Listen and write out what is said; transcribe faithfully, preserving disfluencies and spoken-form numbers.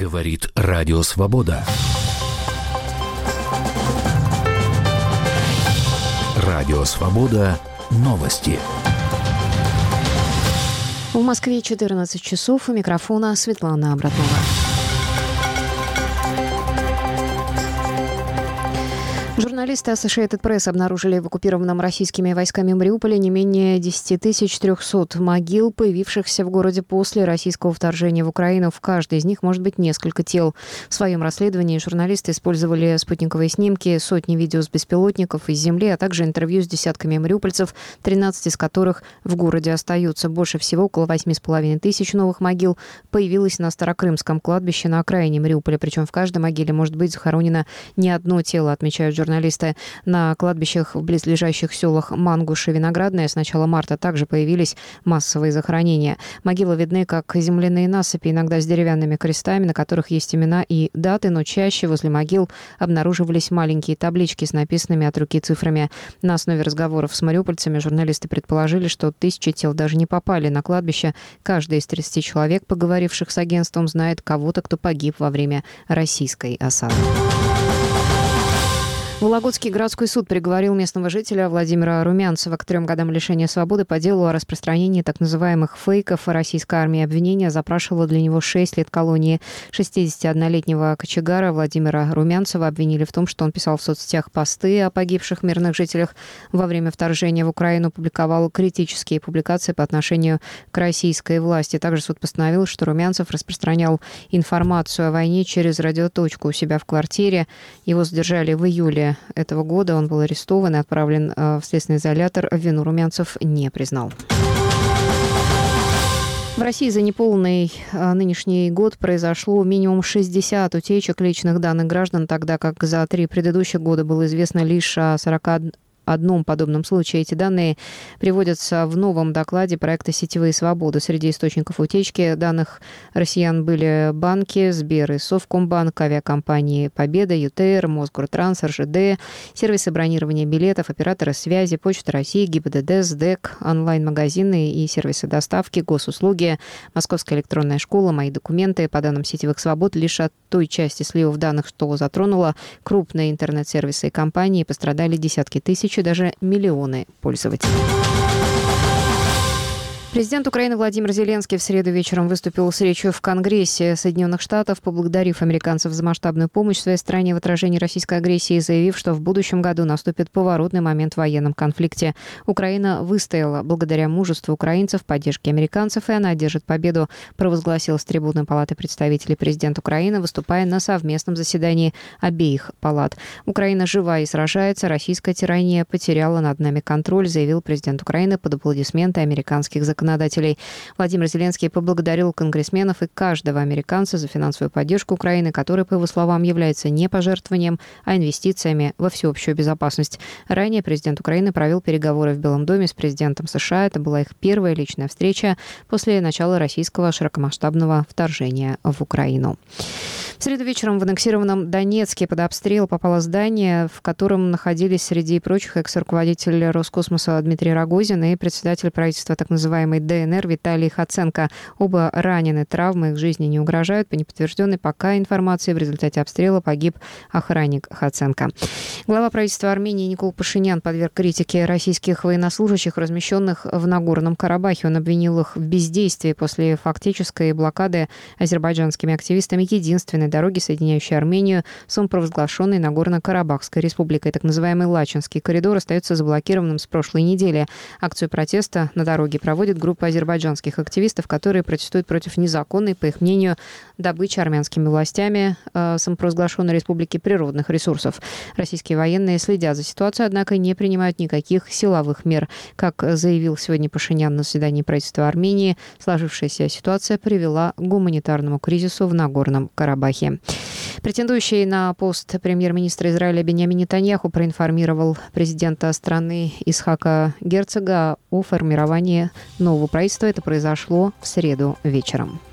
Говорит Радио Свобода. Радио Свобода. Новости. В Москве четырнадцать часов. У микрофона Светлана Абратнова. Журналисты Associated Press обнаружили в оккупированном российскими войсками Мариуполе не менее десять тысяч триста могил, появившихся в городе после российского вторжения в Украину. В каждой из них может быть несколько тел. В своем расследовании журналисты использовали спутниковые снимки, сотни видео с беспилотников из земли, а также интервью с десятками мариупольцев, тринадцать из которых в городе остаются. Больше всего, около восемь с половиной тысяч новых могил, появилось на Старокрымском кладбище на окраине Мариуполя. Причем в каждой могиле может быть захоронено не одно тело, отмечают журналисты. Журналисты. На кладбищах в близлежащих селах Мангуш и Виноградное с начала марта также появились массовые захоронения. Могилы видны как земляные насыпи, иногда с деревянными крестами, на которых есть имена и даты, но чаще возле могил обнаруживались маленькие таблички с написанными от руки цифрами. На основе разговоров с мариупольцами журналисты предположили, что тысячи тел даже не попали на кладбище. Каждый из тридцати человек, поговоривших с агентством, знает кого-то, кто погиб во время российской осады. Вологодский городской суд приговорил местного жителя Владимира Румянцева к трем годам лишения свободы по делу о распространении так называемых фейков о российской армии. Обвинение запрашивало для него шесть лет колонии. шестидесятиоднолетнего кочегара Владимира Румянцева обвинили в том, что он писал в соцсетях посты о погибших мирных жителях во время вторжения в Украину, публиковал критические публикации по отношению к российской власти. Также суд постановил, что Румянцев распространял информацию о войне через радиоточку у себя в квартире. Его задержали в июле этого года. Он был арестован и отправлен в следственный изолятор. Вину Румянцев не признал. В России за неполный нынешний год произошло минимум шестьдесят утечек личных данных граждан, тогда как за три предыдущих года было известно лишь о сорока одном подобном случае. Эти данные приводятся в новом докладе проекта «Сетевые свободы». Среди источников утечки данных россиян были банки, Сбер и Совкомбанк, авиакомпании «Победа», ЮТР, Мосгортранс, РЖД, сервисы бронирования билетов, операторы связи, Почта России, ГИБДД, СДЭК, онлайн-магазины и сервисы доставки, госуслуги, Московская электронная школа, «Мои документы». По данным «Сетевых свобод», лишь от той части сливов данных, что затронуло крупные интернет-сервисы и компании, пострадали десятки тысяч и даже миллионы пользователей. Президент Украины Владимир Зеленский в среду вечером выступил с речью в Конгрессе Соединенных Штатов, поблагодарив американцев за масштабную помощь своей стране в отражении российской агрессии, заявив, что в будущем году наступит поворотный момент в военном конфликте. Украина выстояла благодаря мужеству украинцев, поддержке американцев, и она одержит победу, провозгласил с трибуны Палаты представителей президент Украины, выступая на совместном заседании обеих палат. Украина жива и сражается, российская тирания потеряла над нами контроль, заявил президент Украины под аплодисменты американских законодателей. законодателей. Владимир Зеленский поблагодарил конгрессменов и каждого американца за финансовую поддержку Украины, которая, по его словам, является не пожертвованием, а инвестициями во всеобщую безопасность. Ранее президент Украины провел переговоры в Белом доме с президентом США. Это была их первая личная встреча после начала российского широкомасштабного вторжения в Украину. В среду вечером в аннексированном Донецке под обстрел попало здание, в котором находились среди прочих экс-руководитель Роскосмоса Дмитрий Рогозин и председатель правительства так называемой ДНР Виталий Хоценко. Оба ранены, травмы их жизни не угрожают. По неподтвержденной пока информации, в результате обстрела погиб охранник Хоценко. Глава правительства Армении Никол Пашинян подверг критике российских военнослужащих, размещенных в Нагорном Карабахе. Он обвинил их в бездействии после фактической блокады азербайджанскими активистами единственной дороги, соединяющей Армению с самопровозглашенной Нагорно-Карабахской республикой. Так называемый Лачинский коридор остается заблокированным с прошлой недели. Акцию протеста на дороге проводит группа азербайджанских активистов, которые протестуют против незаконной, по их мнению, добычи армянскими властями э, самопровозглашенной республики природных ресурсов. Российские военные следят за ситуацией, однако не принимают никаких силовых мер. Как заявил сегодня Пашинян на заседании правительства Армении, сложившаяся ситуация привела к гуманитарному кризису в Нагорном Карабахе. Претендующий на пост премьер-министра Израиля Биньямин Нетаньяху проинформировал президента страны Ицхака Герцога о формировании нового правительства. Это произошло в среду вечером.